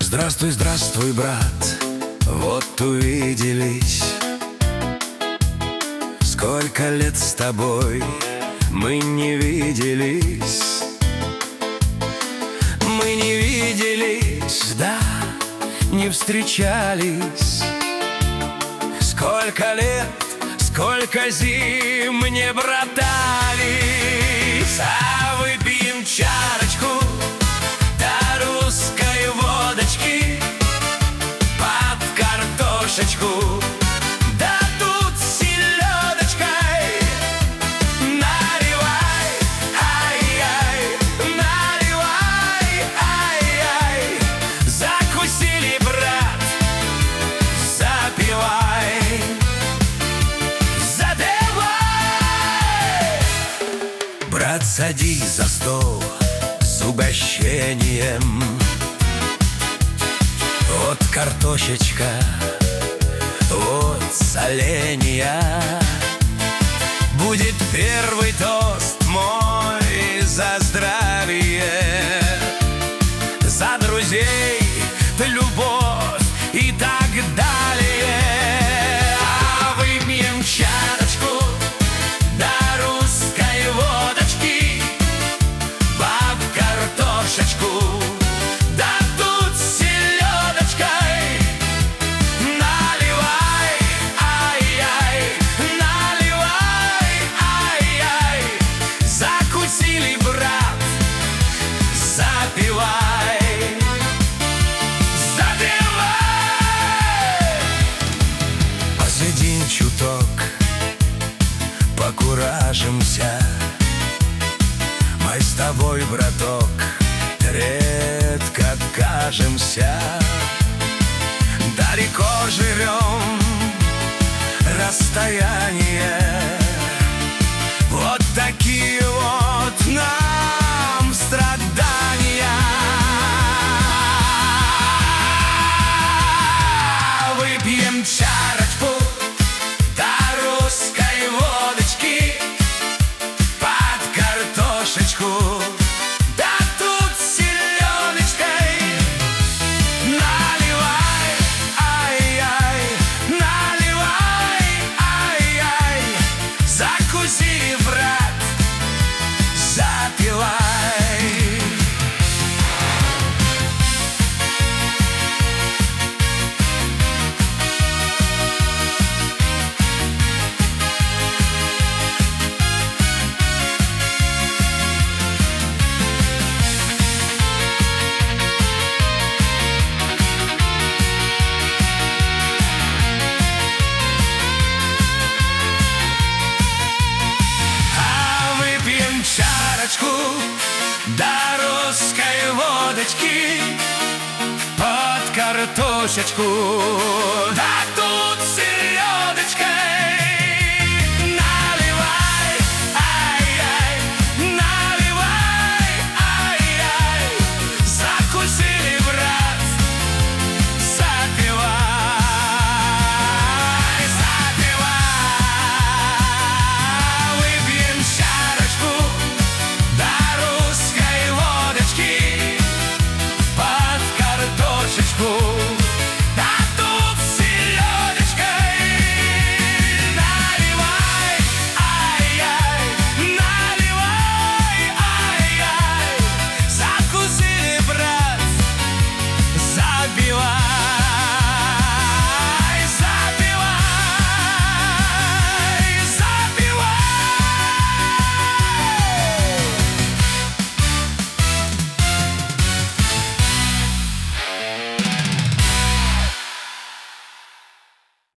Здравствуй, здравствуй, брат, вот увиделись. Сколько лет с тобой мы не виделись. Мы не виделись, да, не встречались. Сколько лет, сколько зим не братались. А выпьем чарочку до русской водочки под картошечку, да тут селедочкой. Наливай, ай-яй, наливай, ай-яй. Закусили, брат, запивай, запивай. Брат, садись за стол с угощением. Вот картошечка, вот соленья. Будет первый тост мой за здравие, за друзей, любовь и так далее. А выпьем чарочку до русской водочки под картошечку, да тут селедочкой. Наливай, ай-яй, наливай, ай-яй. Закусили, брат, запивай, запивай. Посидим чуток, покуражимся. Мы с тобой, браток, редко кажемся. Далеко живем, расстояние. Вот такие вот нам страдания. Выпьем чарочку до русской водочки под картошечку, да тут селедочкой. Наливай, ай-яй, наливай, ай-яй. Закуси, брат, запивай. Чарочку до русской водочки под картошечку, да тут селедочкой. Наливай, ай-яй, наливай, ай-яй. Закусили, брат, запивай, запивай. Выпьем чарочку до русской водочки под картошечку.